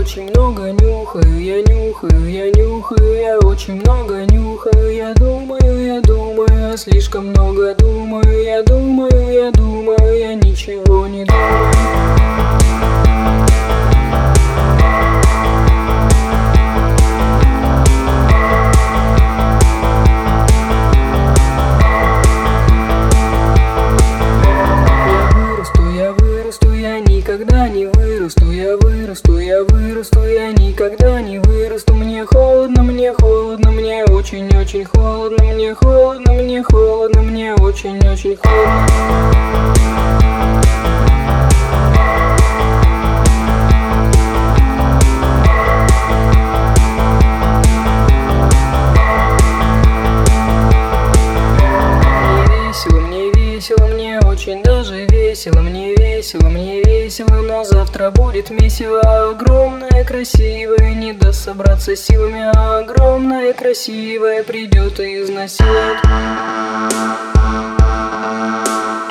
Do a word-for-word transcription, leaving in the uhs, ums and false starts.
очень много нюхаю, я нюхаю, я нюхаю, я очень много нюхаю. Я думаю, я думаю, я слишком много думаю. Я думаю, я думаю, я ничего не думаю. Никогда не вырасту, я вырасту, я вырасту, я никогда не вырасту. Мне холодно, мне холодно, мне очень-очень холодно, мне холодно, мне холодно, мне очень-очень холодно. Мне очень даже весело, мне весело, мне весело, но завтра будет месиво. Огромное, красивое, не даст собраться силами. Огромное, красивое придет и изнасилует.